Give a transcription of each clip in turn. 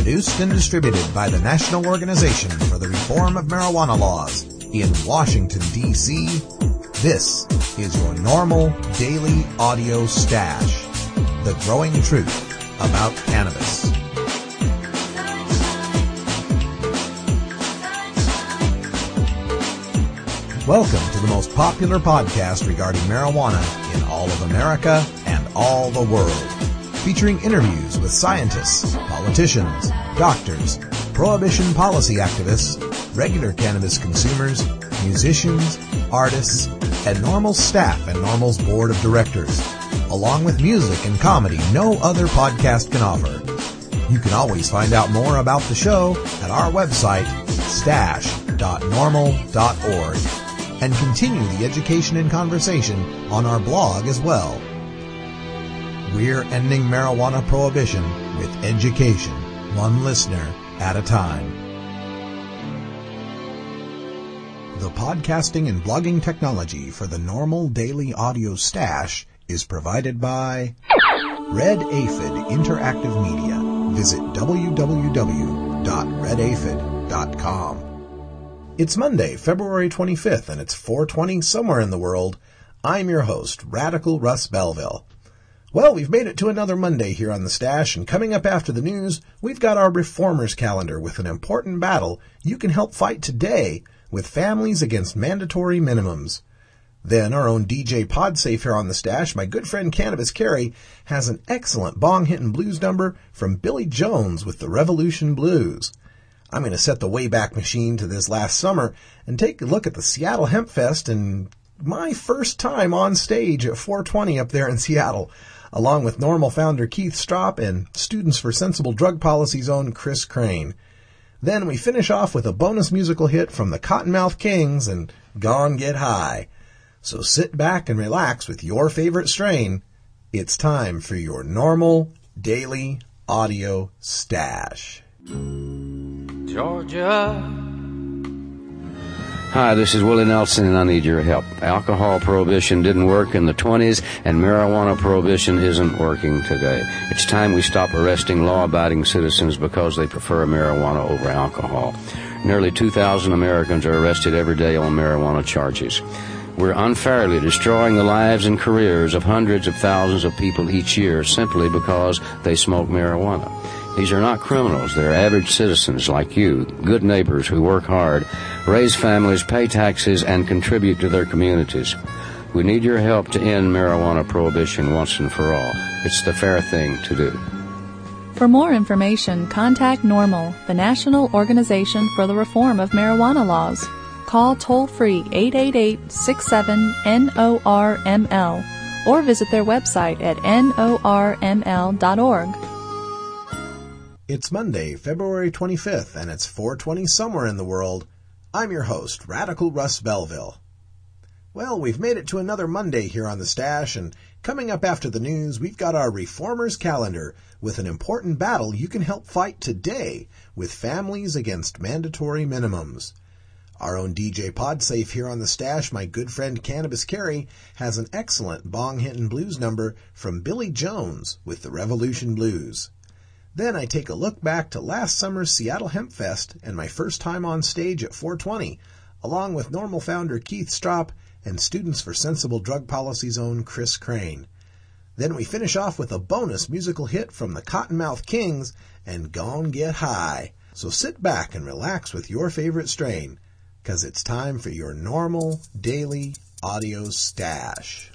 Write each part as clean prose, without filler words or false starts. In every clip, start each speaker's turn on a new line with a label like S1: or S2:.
S1: Produced and distributed by the National Organization for the Reform of Marijuana Laws in Washington, D.C., this is your normal daily audio stash. The growing truth about cannabis. Welcome to the most popular podcast regarding marijuana in all of America and all the world. Featuring interviews with scientists, politicians, doctors, prohibition policy activists, regular cannabis consumers, musicians, artists, and NORML staff and NORML's board of directors, along with music and comedy no other podcast can offer. You can always find out more about the show at our website, stash.norml.org, and continue the education and conversation on our blog as well. We're ending marijuana prohibition with education, one listener at a time. The podcasting and blogging technology for the NORML Daily Audio Stash is provided by Red Aphid Interactive Media. Visit www.redaphid.com. It's Monday, February 25th, and it's 4:20 somewhere in the world. I'm your host, Radical Russ Belville. Well, we've made it to another Monday here on the Stash, and coming up after the news, we've got our Reformers calendar with an important battle you can help fight today with families against mandatory minimums. Then our own DJ Podsafe here on the Stash, my good friend Cannabis Carey, has an excellent bong-hitting blues number from Billy Jones with the Revolution Blues. I'm going to set the Wayback Machine to this last summer and take a look at the Seattle Hemp Fest and my first time on stage at 420 up there in Seattle, along with NORML founder Keith Stroup and Students for Sensible Drug Policy's own Chris Crane. Then we finish off with a bonus musical hit from the Cottonmouth Kings and Gone Get High. So sit back and relax with your favorite strain. It's time for your NORML Daily Audio Stash.
S2: Georgia. Hi, this is Willie Nelson, and I need your help. Alcohol prohibition didn't work in the 20s, and marijuana prohibition isn't working today. It's time we stop arresting law-abiding citizens because they prefer marijuana over alcohol. Nearly 2,000 Americans are arrested every day on marijuana charges. We're unfairly destroying the lives and careers of hundreds of thousands of people each year simply because they smoke marijuana. These are not criminals. They're average citizens like you, good neighbors who work hard, raise families, pay taxes, and contribute to their communities. We need your help to end marijuana prohibition once and for all. It's the fair thing to do.
S3: For more information, contact NORML, the National Organization for the Reform of Marijuana Laws. Call toll-free 888-67-NORML or visit their website at norml.org.
S1: It's Monday, February 25th, and it's 4:20 somewhere in the world. I'm your host, Radical Russ Belville. Well, we've made it to another Monday here on the Stash, and coming up after the news, we've got our Reformers calendar with an important battle you can help fight today with families against mandatory minimums. Our own DJ Podsafe here on the Stash, my good friend Cannabis Carey, has an excellent bong-hitting blues number from Billy Jones with the Revolution Blues. Then I take a look back to last summer's Seattle Hemp Fest and my first time on stage at 420, along with NORML founder Keith Stroup and Students for Sensible Drug Policy's own Chris Crane. Then we finish off with a bonus musical hit from the Cottonmouth Kings and Gone Get High. So sit back and relax with your favorite strain, 'cause it's time for your NORML Daily Audio Stash.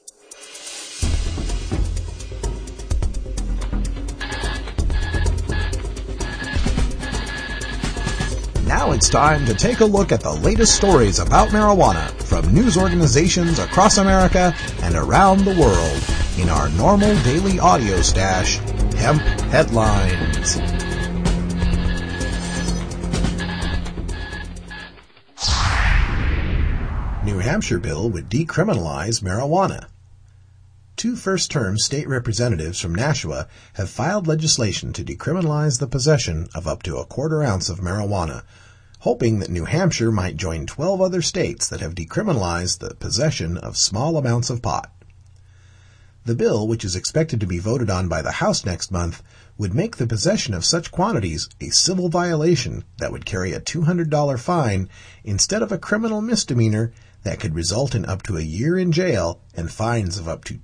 S1: Now it's time to take a look at the latest stories about marijuana from news organizations across America and around the world in our NORML Daily Audio Stash, Hemp Headlines. New Hampshire bill would decriminalize marijuana. Two first-term state representatives from Nashua have filed legislation to decriminalize the possession of up to a quarter ounce of marijuana, hoping that New Hampshire might join 12 other states that have decriminalized the possession of small amounts of pot. The bill, which is expected to be voted on by the House next month, would make the possession of such quantities a civil violation that would carry a $200 fine instead of a criminal misdemeanor that could result in up to a year in jail and fines of up to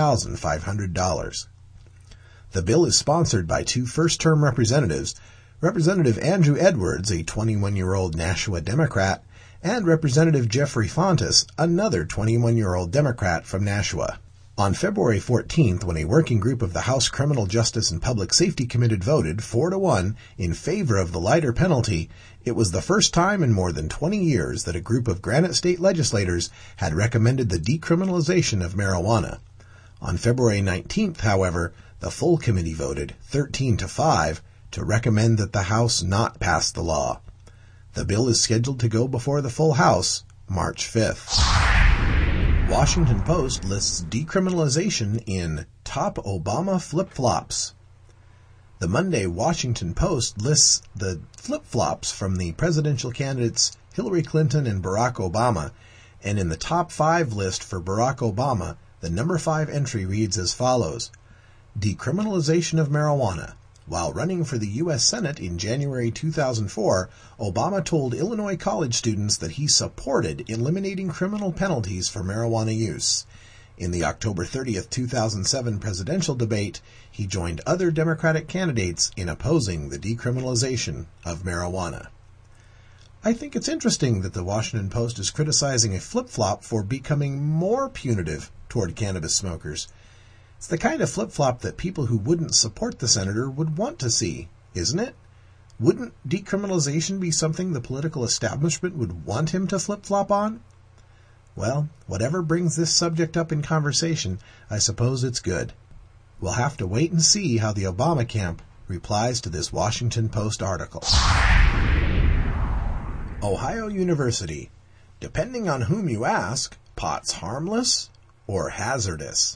S1: $2,500. The bill is sponsored by two first-term representatives, Representative Andrew Edwards, a 21-year-old Nashua Democrat, and Representative Jeffrey Fontes, another 21-year-old Democrat from Nashua. On February 14th, when a working group of the House Criminal Justice and Public Safety Committee voted 4-1 in favor of the lighter penalty, it was the first time in more than 20 years that a group of Granite State legislators had recommended the decriminalization of marijuana. On February 19th, however, the full committee voted 13-5 to recommend that the House not pass the law. The bill is scheduled to go before the full House March 5th. Washington Post lists decriminalization in top Obama flip-flops. The Monday Washington Post lists the flip-flops from the presidential candidates Hillary Clinton and Barack Obama, and in the top 5 list for Barack Obama, the number 5 entry reads as follows: decriminalization of marijuana. While running for the U.S. Senate in January 2004, Obama told Illinois college students that he supported eliminating criminal penalties for marijuana use. In the October 30th, 2007 presidential debate, he joined other Democratic candidates in opposing the decriminalization of marijuana. I think it's interesting that the Washington Post is criticizing a flip-flop for becoming more punitive toward cannabis smokers. It's the kind of flip-flop that people who wouldn't support the senator would want to see, isn't it? Wouldn't decriminalization be something the political establishment would want him to flip-flop on? Well, whatever brings this subject up in conversation, I suppose it's good. We'll have to wait and see how the Obama camp replies to this Washington Post article. Ohio University. Depending on whom you ask, pot's harmless or hazardous?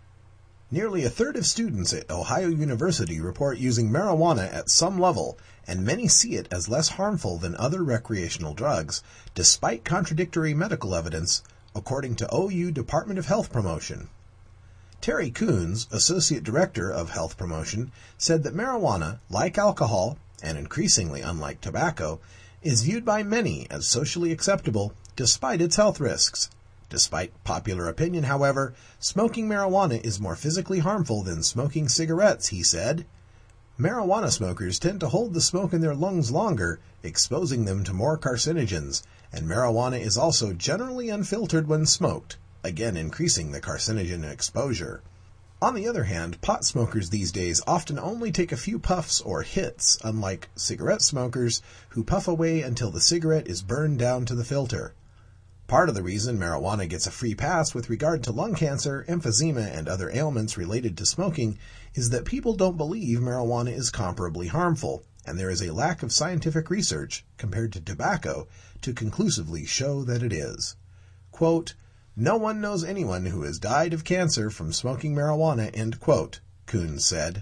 S1: Nearly a third of students at Ohio University report using marijuana at some level, and many see it as less harmful than other recreational drugs, despite contradictory medical evidence, according to OU Department of Health Promotion. Terry Coons, Associate Director of Health Promotion, said that marijuana, like alcohol, and increasingly unlike tobacco, is viewed by many as socially acceptable despite its health risks. Despite popular opinion, however, smoking marijuana is more physically harmful than smoking cigarettes, he said. Marijuana smokers tend to hold the smoke in their lungs longer, exposing them to more carcinogens, and marijuana is also generally unfiltered when smoked, again increasing the carcinogen exposure. On the other hand, pot smokers these days often only take a few puffs or hits, unlike cigarette smokers who puff away until the cigarette is burned down to the filter. Part of the reason marijuana gets a free pass with regard to lung cancer, emphysema, and other ailments related to smoking is that people don't believe marijuana is comparably harmful, and there is a lack of scientific research, compared to tobacco, to conclusively show that it is. Quote, "No one knows anyone who has died of cancer from smoking marijuana," end quote, Coons said.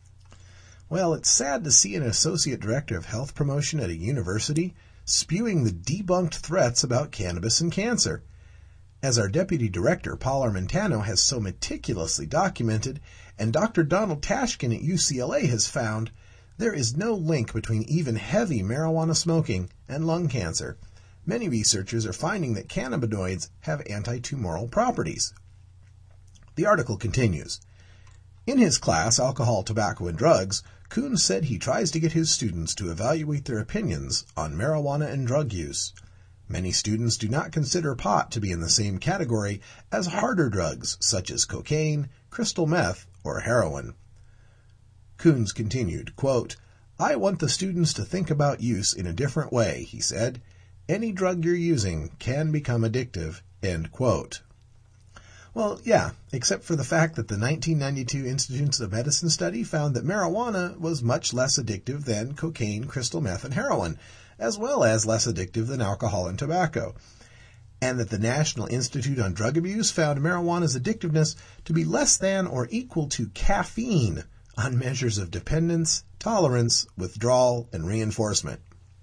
S1: Well, it's sad to see an associate director of health promotion at a university spewing the debunked threats about cannabis and cancer. As our deputy director, Paul Armentano, has so meticulously documented, and Dr. Donald Tashkin at UCLA has found, there is no link between even heavy marijuana smoking and lung cancer. Many researchers are finding that cannabinoids have anti-tumoral properties. The article continues. In his class, Alcohol, Tobacco, and Drugs, Coons said he tries to get his students to evaluate their opinions on marijuana and drug use. Many students do not consider pot to be in the same category as harder drugs such as cocaine, crystal meth, or heroin. Coons continued, quote, "I want the students to think about use in a different way," he said. "Any drug you're using can become addictive," end quote. Well, yeah, except for the fact that the 1992 Institutes of Medicine study found that marijuana was much less addictive than cocaine, crystal meth, and heroin, as well as less addictive than alcohol and tobacco, and that the National Institute on Drug Abuse found marijuana's addictiveness to be less than or equal to caffeine on measures of dependence, tolerance, withdrawal, and reinforcement.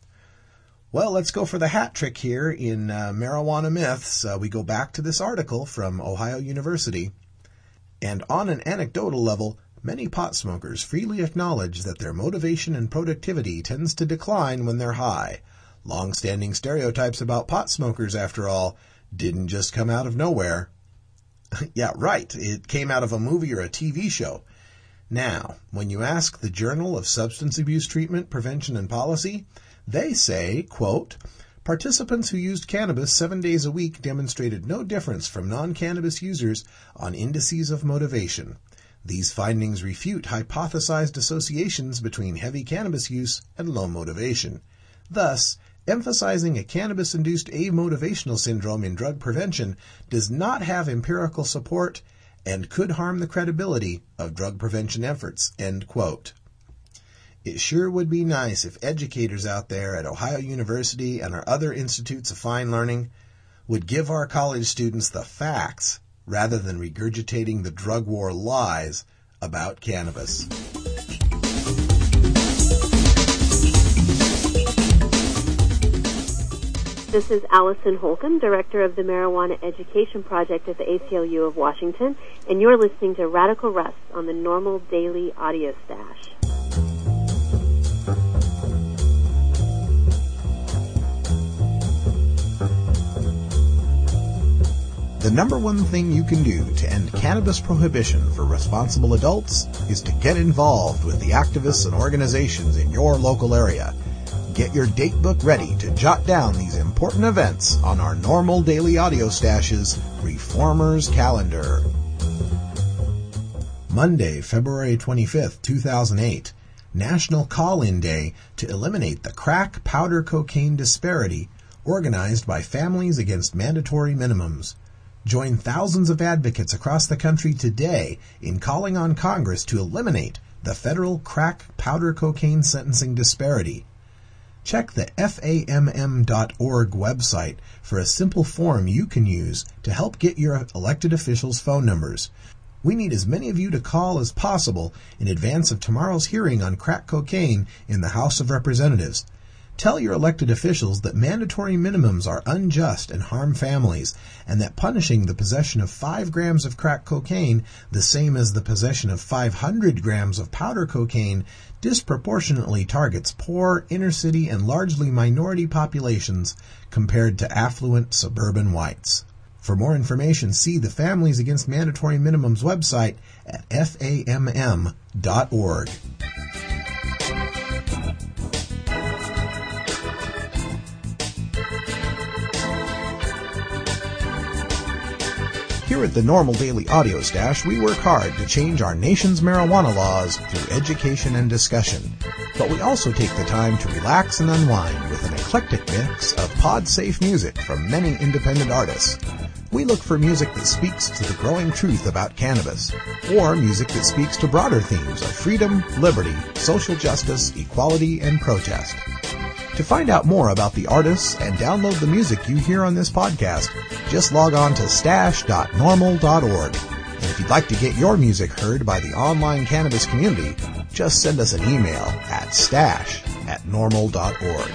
S1: Well, let's go for the hat trick here in marijuana myths. We go back to this article from Ohio University. And on an anecdotal level, many pot smokers freely acknowledge that their motivation and productivity tends to decline when they're high. Long-standing stereotypes about pot smokers, after all, didn't just come out of nowhere. Yeah, right. It came out of a movie or a TV show. Now, when you ask the Journal of Substance Abuse Treatment, Prevention, and Policy, they say, quote, participants who used cannabis 7 days a week demonstrated no difference from non-cannabis users on indices of motivation. These findings refute hypothesized associations between heavy cannabis use and low motivation. Thus, emphasizing a cannabis-induced amotivational syndrome in drug prevention does not have empirical support and could harm the credibility of drug prevention efforts, end quote. It sure would be nice if educators out there at Ohio University and our other institutes of fine learning would give our college students the facts rather than regurgitating the drug war lies about cannabis.
S4: This is Allison Holcomb, Director of the Marijuana Education Project at the ACLU of Washington, and you're listening to Radical Russ on the Normal Daily Audio Stash.
S1: The number one thing you can do to end cannabis prohibition for responsible adults is to get involved with the activists and organizations in your local area. Get your date book ready to jot down these important events on our Normal Daily Audio Stash's Reformers Calendar. Monday, February 25th, 2008, National Call-In Day to eliminate the crack powder cocaine disparity organized by Families Against Mandatory Minimums. Join thousands of advocates across the country today in calling on Congress to eliminate the federal crack powder cocaine sentencing disparity. Check the FAMM.org website for a simple form you can use to help get your elected officials' phone numbers. We need as many of you to call as possible in advance of tomorrow's hearing on crack cocaine in the House of Representatives. Tell your elected officials that mandatory minimums are unjust and harm families, and that punishing the possession of 5 grams of crack cocaine the same as the possession of 500 grams of powder cocaine disproportionately targets poor, inner-city, and largely minority populations compared to affluent suburban whites. For more information, see the Families Against Mandatory Minimums website at FAMM.org. Here at the Normal Daily Audio Stash, we work hard to change our nation's marijuana laws through education and discussion. But we also take the time to relax and unwind with an eclectic mix of pod-safe music from many independent artists. We look for music that speaks to the growing truth about cannabis, or music that speaks to broader themes of freedom, liberty, social justice, equality, and protest. To find out more about the artists and download the music you hear on this podcast, just log on to stash.normal.org. And if you'd like to get your music heard by the online cannabis community, just send us an email at stash@normal.org.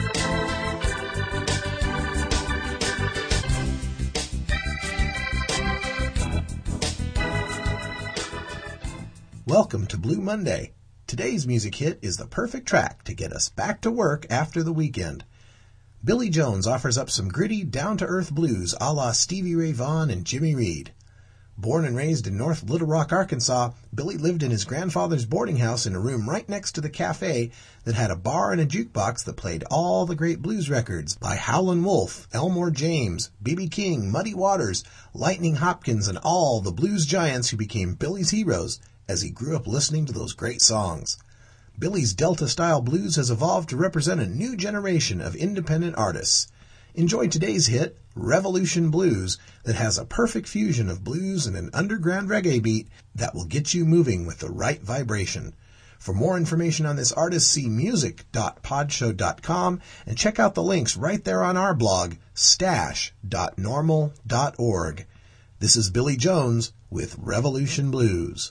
S1: Welcome to Blue Monday. Today's music hit is the perfect track to get us back to work after the weekend. Billy Jones offers up some gritty, down-to-earth blues a la Stevie Ray Vaughan and Jimmy Reed. Born and raised in North Little Rock, Arkansas, Billy lived in his grandfather's boarding house in a room right next to the cafe that had a bar and a jukebox that played all the great blues records by Howlin' Wolf, Elmore James, B.B. King, Muddy Waters, Lightning Hopkins, and all the blues giants who became Billy's heroes as he grew up listening to those great songs. Billy's Delta-style blues has evolved to represent a new generation of independent artists. Enjoy today's hit, Revolution Blues, that has a perfect fusion of blues and an underground reggae beat that will get you moving with the right vibration. For more information on this artist, see music.podshow.com and check out the links right there on our blog, stash.normal.org. This is Billy Jones with Revolution Blues.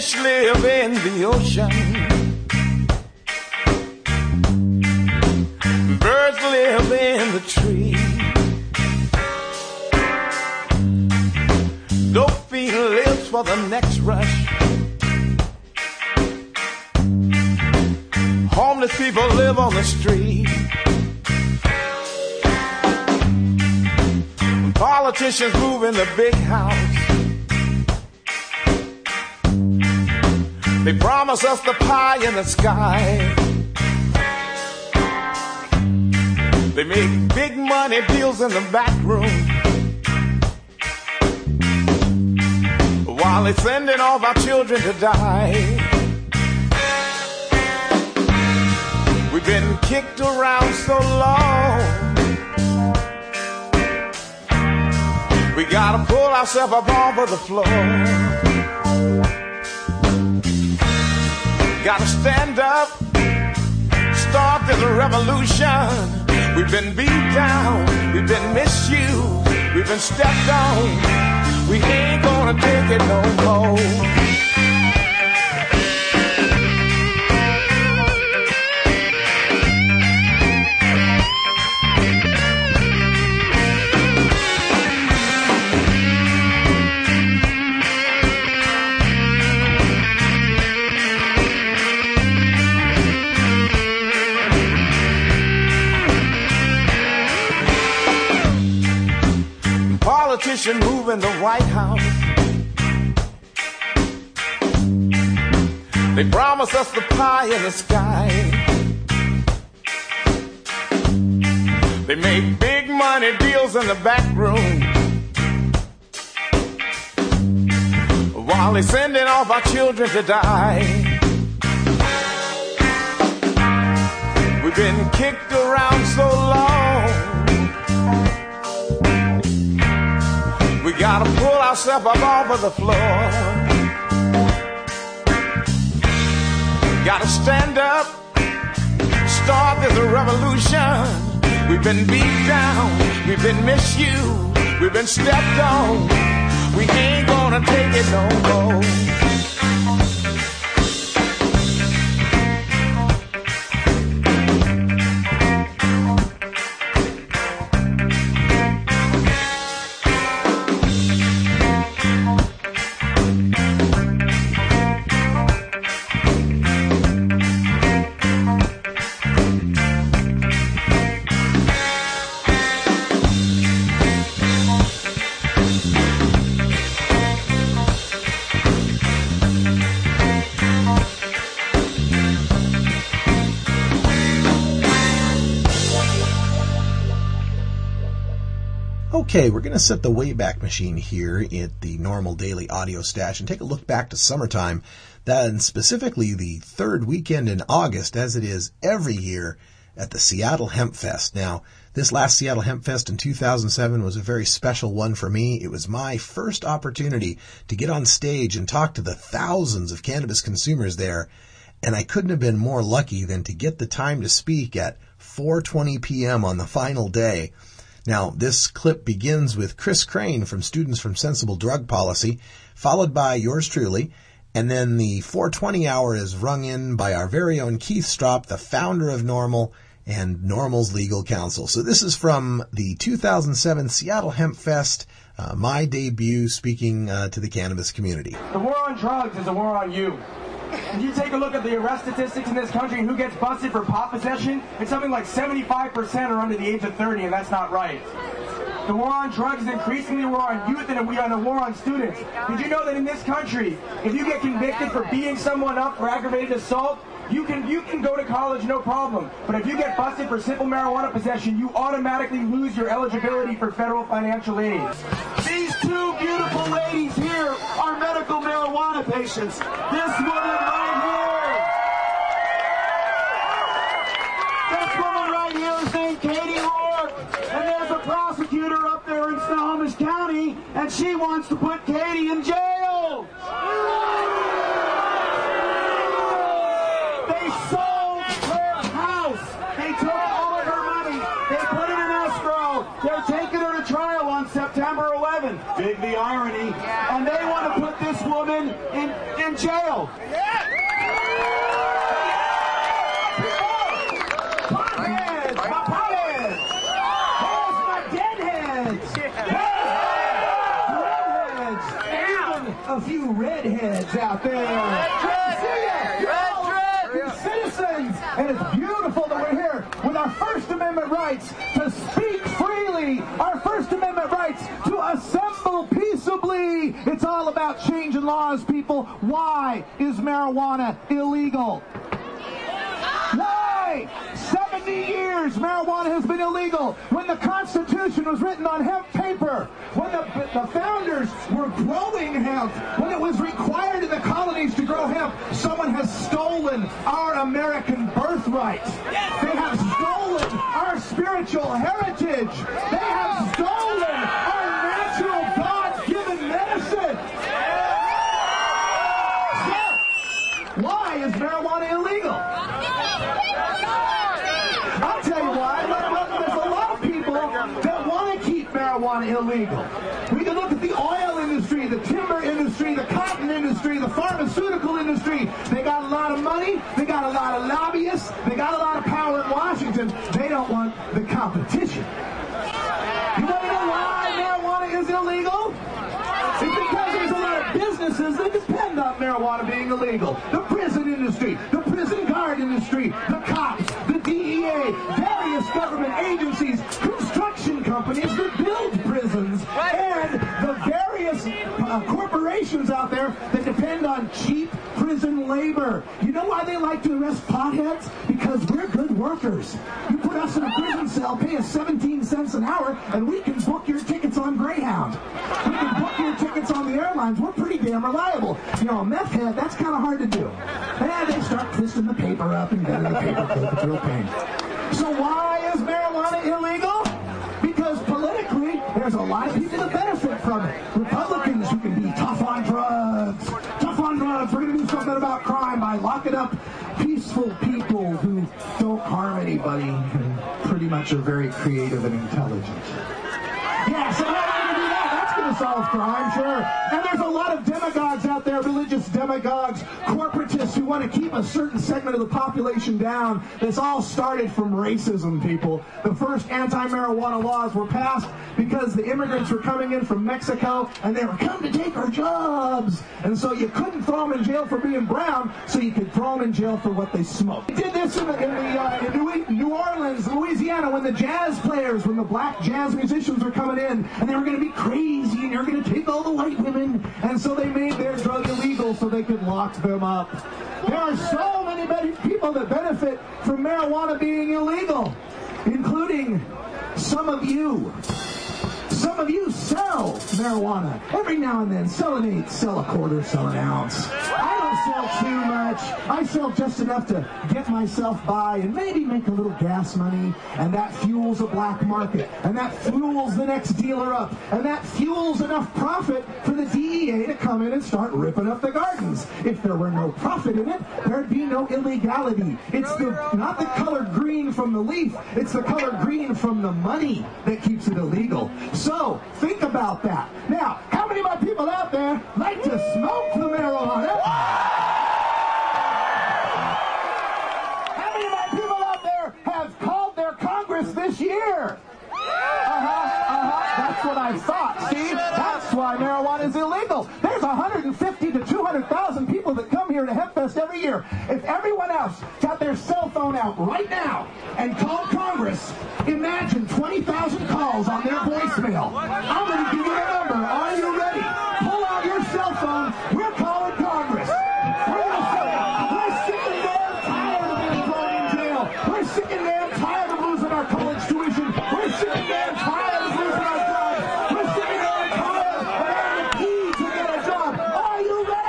S5: Fish live in the ocean. Birds live in the tree. Dolphin lives for the next rush. Homeless people live on the street. Politicians move in the big house. They promise us the pie in the sky. They make big money deals in the back room, while they're sending all of our children to die. We've been kicked around so long, we gotta pull ourselves up off of the floor. Gotta stand up, start this revolution. We've been beat down, we've been misused, we've been stepped on. We ain't gonna take it no more. Politician move in the White House. They promise us the pie in the sky. They make big money deals in the back room, while they're sending off our children to die. We've been kicked around so long, we gotta pull ourselves up off of the floor. Gotta stand up, start this revolution. We've been beat down, we've been misused, we've been stepped on. We ain't gonna take it no more.
S1: Okay, we're going to set the Wayback Machine here at the Normal Daily Audio Stash and take a look back to summertime, and specifically the third weekend in August, as it is every year at the Seattle Hemp Fest. Now, this last Seattle Hemp Fest in 2007 was a very special one for me. It was my first opportunity to get on stage and talk to the thousands of cannabis consumers there, and I couldn't have been more lucky than to get the time to speak at 4:20 p.m. on the final day. Now, this clip begins with Chris Crane from Students from Sensible Drug Policy, followed by yours truly, and then the 4:20 hour is rung in by our very own Keith Stropp, the founder of NORML and NORML's legal counsel. So this is from the 2007 Seattle Hemp Fest, my debut speaking to the cannabis community.
S6: The war on drugs is a war on you. If you take a look at the arrest statistics in this country and who gets busted for pot possession, it's something like 75% are under the age of 30, and that's not right. The war on drugs is increasingly a war on youth and we are a war on students. Did you know that in this country, if you get convicted for beating someone up for aggravated assault, you can go to college no problem. But if you get busted for simple marijuana possession, you automatically lose your eligibility for federal financial aid.
S7: These two beautiful ladies here are medical marijuana patients. This woman right here is named Katie Rourke, and there's a prosecutor up there in Snohomish County, and she wants to put Katie in jail. They sold her house. They took all of her money. They put it in escrow. They're taking her to trial on September 11th. Big the irony. And they want to put this woman in jail. Potheads, my potheads. Here's my deadheads. Redheads. Even a few redheads out there. Citizens, and it's beautiful that we're here with our First Amendment rights to speak freely, our First Amendment rights to assemble peaceably. It's all about changing laws, people. Why is marijuana illegal? Why? 70 years marijuana has been illegal. When the Constitution was written on hemp paper, when the founders were growing hemp, when it was required in the colonies to grow hemp, someone has stolen our American birthright. They have stolen our spiritual heritage. They have stolen our natural God-given medicine. So, why is marijuana illegal? I'll tell you why. There's a lot of people that want to keep marijuana illegal. We can look at the oil industry, the timber industry, the cotton industry, the pharmaceutical industry. They got a lot of money. They got a lot of lobbyists. They got a lot of power in Washington. They don't want the competition. You want to know why marijuana is illegal? It's because there's a lot of businesses that depend on marijuana being illegal. The prison industry, the prison guard industry, the cops, the DEA, various government agencies, construction companies that build prisons, and the various corporations out there that depend on cheap prison labor. You know why they like to arrest potheads? Because we're good workers. You put us in a prison cell, pay us 17 cents an hour, and we can book your tickets on Greyhound. We can book your tickets on the airlines. We're pretty damn reliable. You know, a meth head, that's kind of hard to do. And they start twisting the paper up and getting the paper clip. It's real pain. So why is marijuana illegal? Because politically, there's a lot of people that benefit from it. Republicans who can be tough on drugs. Tough on drugs. We're going to do something about crime by locking up peaceful people who don't harm anybody and pretty much are very creative and intelligent. Yeah, so how are we going to do that? That's going to solve crime, sure. And there's a lot of demagogues out there, religious demagogues, corporatists who want to keep a certain segment of the population down. This all started from racism, people. The first anti-marijuana laws were passed because the immigrants were coming in from Mexico and they were coming to take our jobs. And so you couldn't throw them in jail for being brown, so you could throw them in jail for what they smoked. They did this in New Orleans, Louisiana, when the jazz players, when the black jazz musicians were coming in and they were going to be crazy and they were going to take all the white women. And so they made their drug illegal so they could lock them up. There are so many people that benefit from marijuana being illegal, including some of you. Some of you sell marijuana. Every now and then, sell an eighth, sell a quarter, sell an ounce. I don't sell too much. I sell just enough to get myself by and maybe make a little gas money, and that fuels a black market, and that fuels the next dealer up, and that fuels enough profit for the DEA to come in and start ripping up the gardens. If there were no profit in it, there'd be no illegality. It's not the color green from the leaf, it's the color green from the money that keeps it illegal. So, think about that. Now, how many of my people out there like to smoke the marijuana? How many of my people out there have called their Congress this year? That's what I thought. See, that's why marijuana is illegal. There's 150 to 200,000 people that come here to HempFest every year. If everyone else got their cell phone out right now and called Congress, imagine 20,000 calls on their voicemail. I'm going to give you a number. Are you ready? Pull out your cell phone. We're calling Congress. We're going to say, we're sick and damn tired of being thrown in jail. We're sick and damn tired of losing our college tuition. We're sick and damn tired of losing our jobs. We're sick and damn tired of having to pee to get a job. Are you ready?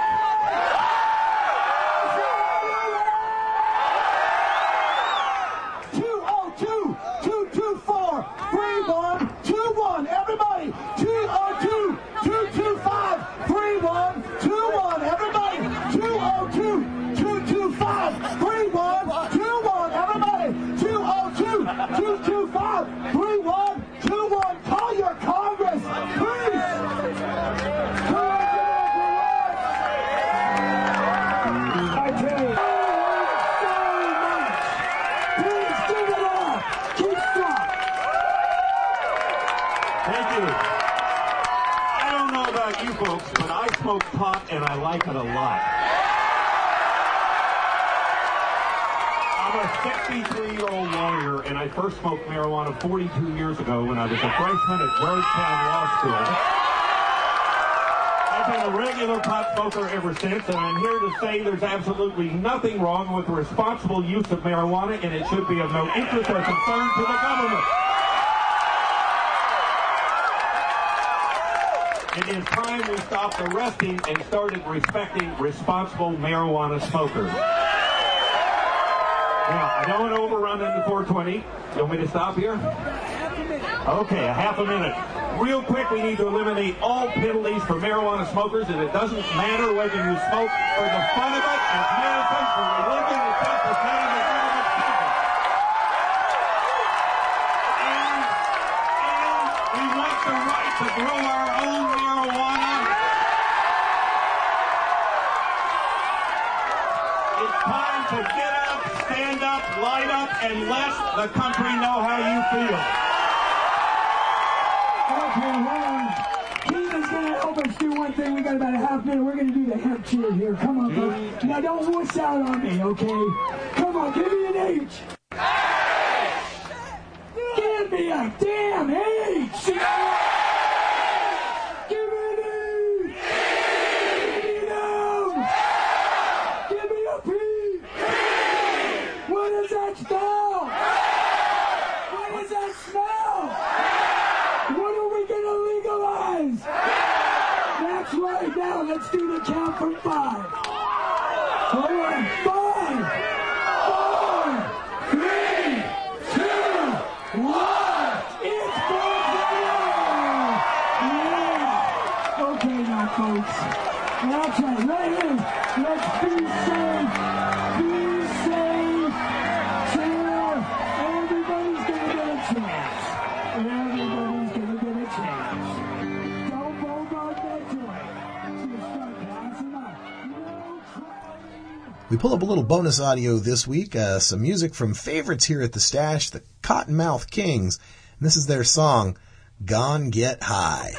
S7: 202-224-3121. Everybody, 202-224-3121.
S8: you. I don't know about you folks, but I smoke pot and I like it a lot. I'm a 63-year-old lawyer, and I first smoked marijuana 42 years ago when I was a freshman at Georgetown Law School. I've been a regular pot smoker ever since, and I'm here to say there's absolutely nothing wrong with the responsible use of marijuana, and it should be of no interest or concern to the government. It is time we stopped arresting and started respecting responsible marijuana smokers. Now, I don't want to overrun into 420. You want me to stop here? Okay, a half a minute. Real quick, we need to eliminate all penalties for marijuana smokers, and it doesn't matter whether you smoke for the fun of it, as medicine, for religion, it's just the same as government smoking. And we want the right to grow our own marijuana. It's time to get up, stand up, light up, and let the country know how you feel.
S9: Okay, hold on. Keegan's going to help us do one thing. We got about a half minute. We're going to do the hemp cheer here. Come on, folks. Now, don't wuss out on me, okay? Come on, give me an H. Give me a damn H. Give me an E. Give me a P. What does that spell? What does that smell? What are we going to legalize? That's right. Now let's do the count from 5. Hold on. 5, 4, 3, 2, 1. It's Buffalo! Yeah. Okay now, folks. That's right. Right here. Let's be safe. Be safe. Chill. Everybody's going to get a chance. Everybody's going to get a chance. Don't bogart that joint. Just start passing up. No trying.
S1: We pull up a little bonus audio this week, some music from favorites here at the Stash, the Cottonmouth Kings, and this is their song, Gone Get High.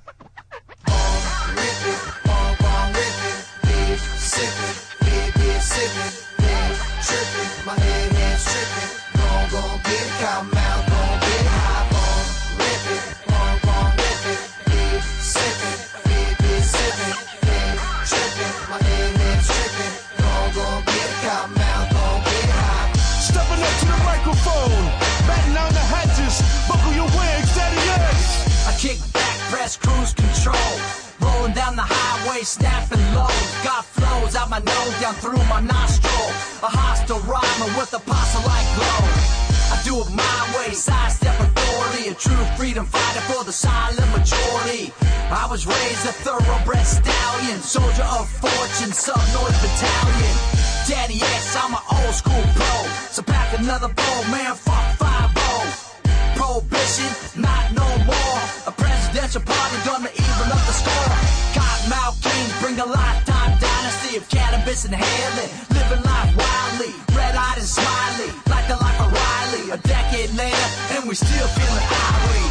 S5: Stepping up to the microphone, batting down the hatches, buckle your wigs, daddy yes.
S10: I kick back, press cruise control, rolling down the highway, snapping lows. Got flows out my nose, down through my nostril. A hostile rhymer with a posse-like glow. I do it my way, sidestep authority, a true freedom fighter for the silent majority. I was raised a thoroughbred stallion, soldier of fortune, sub-North Battalion. Daddy X, I'm an old school pro, so pack another bowl, man, fuck 5-0. Prohibition, not no more. A presidential pardon done to even up the score. Cottonmouth Kings bring a lifetime dynasty of cannabis inhaling, living life wildly, red-eyed and smiley, like the life of Riley. A decade later, and we still feeling irate.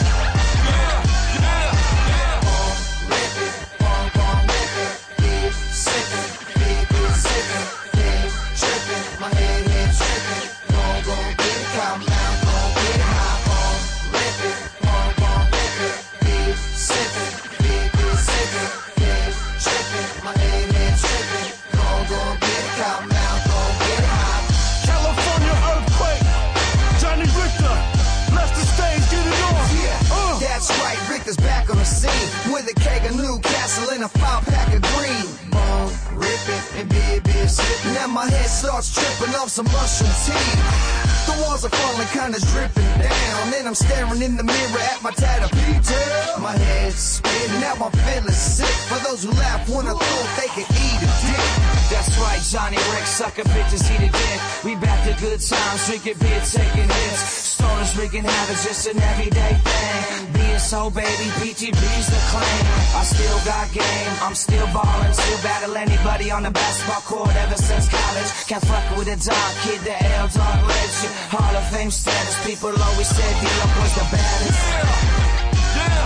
S5: California earthquake, Johnny Richter, bless the stage, get it on.
S10: That's right, Richter's back on the scene with a keg of Newcastle and a 5-pack of green. Bone, rip it, and be sipping. Now my head starts tripping off some mushroom tea. The walls are falling, kinda dripping down, and I'm staring in the mirror at my tatted detail. My head's spinning, now I'm feeling sick. For those who laugh, wanna thought they could eat a dick.
S11: That's right, Johnny Rick, sucker bitches eat a dick. We back to good times, drinking beer, taking hits. Stoners wreaking havoc, just an everyday thing. Being so baby, PTB's the claim. I still got game, I'm still ballin', still battle anybody on the basketball court ever since college. Can't fuck with a dog kid, the L dog legend. Hall of Fame status, people always said D-Lo was the baddest.
S5: Yeah,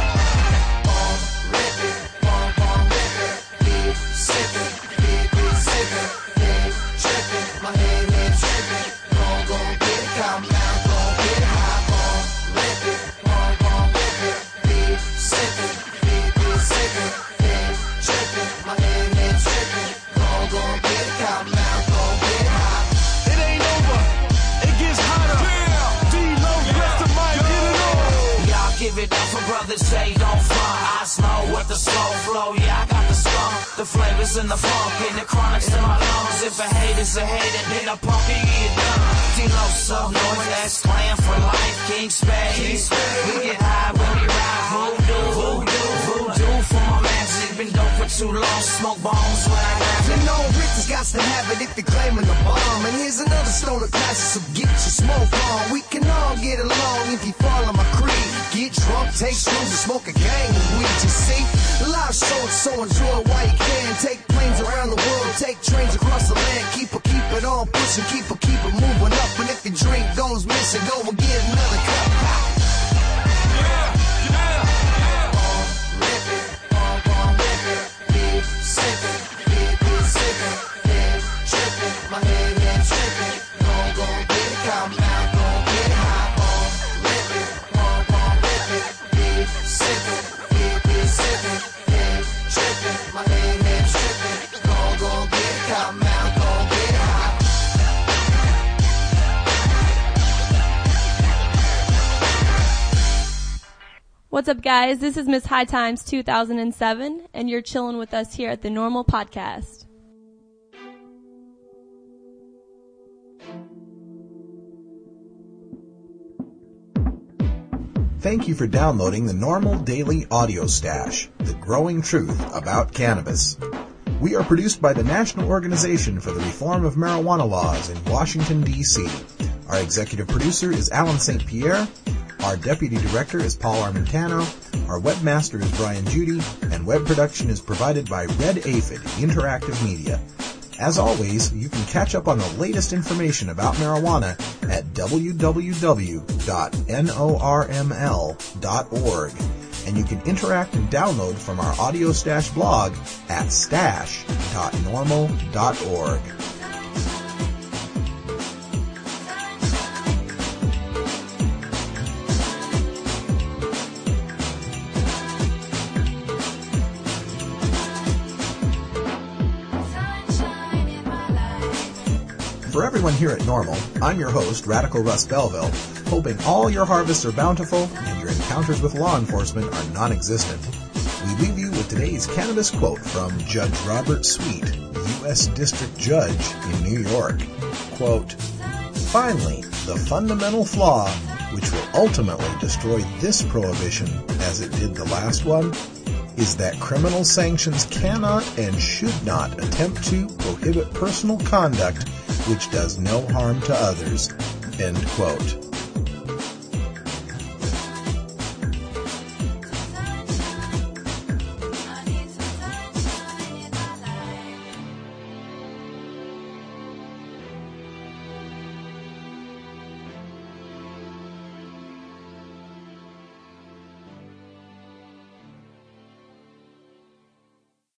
S10: Others say don't fly. I smoke with the slow flow. Yeah, I got the skunk, the flavors in the funk, and the chronics in my lungs. If a hater's a hater, then a punk can get done. D-Lo sub noise, X-Clan for life. King Spade, we get high when we ride. Voodoo for my magic. Been dope for too long. Smoke bombs when I grab it.
S12: You know Richard's got to have it if you're claiming the bomb. And here's another stoner classic, so get your smoke on. We can all get along if you follow my creed. Get drunk, take shrooms, and smoke a gang of weed. You see, live shows, so enjoy while you can. Take planes around the world, take trains across the land. Keep it on pushing, keep it moving up. And if your drink goes missing, go and get another cup.
S10: My head ain't tripping, gon' get it, come out, gon' get it high, rip it, be sippin', head trippin', my head ain't trippin', gon' get it, come out, gon' get it high.
S13: What's up, guys? This is Miss High Times 2007, and you're chilling with us here at the Normal Podcast.
S1: Thank you for downloading the Normal Daily Audio Stash, the growing truth about cannabis. We are produced by the National Organization for the Reform of Marijuana Laws in Washington, D.C. Our executive producer is Alan St. Pierre. Our deputy director is Paul Armentano. Our webmaster is Brian Judy. And web production is provided by Red Aphid Interactive Media. As always, you can catch up on the latest information about marijuana at www.norml.org. And you can interact and download from our Audio Stash blog at stash.normal.org. For everyone here at Normal, I'm your host, Radical Russ Belville, hoping all your harvests are bountiful and your encounters with law enforcement are non-existent. We leave you with today's cannabis quote from Judge Robert Sweet, U.S. District Judge in New York. Quote, "Finally, the fundamental flaw, which will ultimately destroy this prohibition as it did the last one, is that criminal sanctions cannot and should not attempt to prohibit personal conduct which does no harm to others." End quote.